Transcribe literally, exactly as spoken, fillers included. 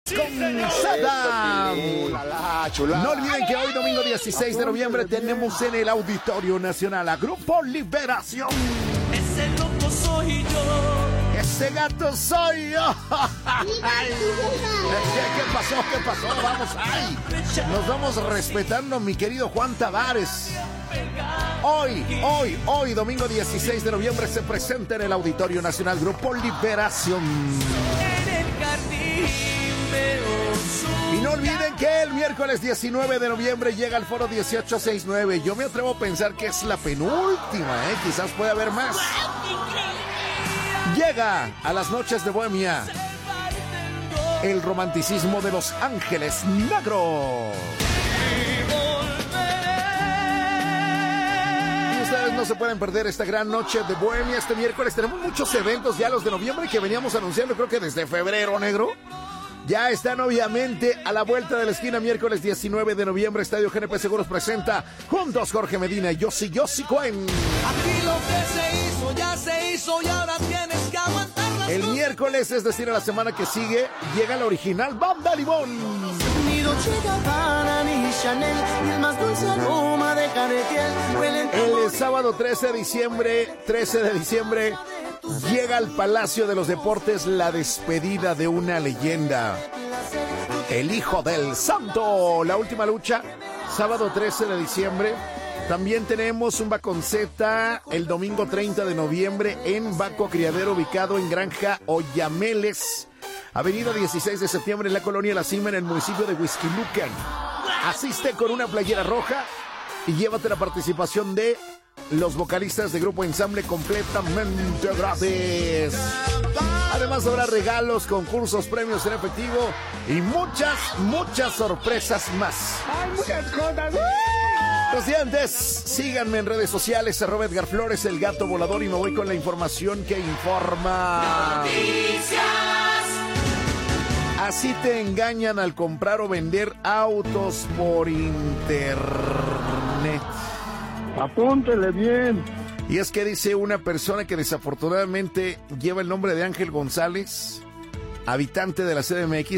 con Sada. No olviden que hoy, domingo dieciséis de noviembre, tenemos en el Auditorio Nacional a Grupo Liberación. Ese loco soy yo. Ese gato soy yo. ¿Qué, ¿Qué pasó? ¿Qué pasó? Vamos ahí. Nos vamos respetando, mi querido Juan Tavares. Hoy, hoy, hoy, domingo dieciséis de noviembre, se presenta en el Auditorio Nacional Grupo Liberación. En el jardín veo su... Y no olviden que el miércoles diecinueve de noviembre llega el Foro dieciocho sesenta y nueve. Yo me atrevo a pensar que es la penúltima, ¿eh? Quizás pueda haber más. Llega a las noches de Bohemia el romanticismo de Los Ángeles Negros. Y ustedes no se pueden perder esta gran noche de Bohemia este miércoles. Tenemos muchos eventos ya, los de noviembre, que veníamos anunciando creo que desde febrero, negro. Ya están obviamente a la vuelta de la esquina. Miércoles diecinueve de noviembre, Estadio G N P Seguros presenta juntos Jorge Medina y Yossi Yossi Cuen. Aquí lo que se hizo ya se hizo y ahora tienes que aguantar las El miércoles, es decir, a la semana que sigue, llega la original Banda Limón. Mi Dolce Gabbana, mi Chanel, el más dulce aroma de Caretiel. El sábado trece de diciembre, trece de diciembre, llega al Palacio de los Deportes la despedida de una leyenda. El Hijo del Santo, la última lucha, sábado trece de diciembre. También tenemos un Baconceta el domingo treinta de noviembre en Baco Criadero, ubicado en Granja Oyameles, avenida dieciséis de septiembre, en la colonia La Cima, en el municipio de Huixquilucan. Asiste con una playera roja y llévate la participación de los vocalistas de Grupo Ensamble completamente gratis. Además habrá regalos, concursos, premios en efectivo y muchas, muchas sorpresas más. ¡Hay muchas cosas! Los dientes, síganme en redes sociales, arroba Edgar Flores, el gato volador, y me voy con la información que informa. noticias. Así te engañan al comprar o vender autos por internet. Apúntele bien. Y es que dice una persona que desafortunadamente lleva el nombre de Ángel González, habitante de la C D M X,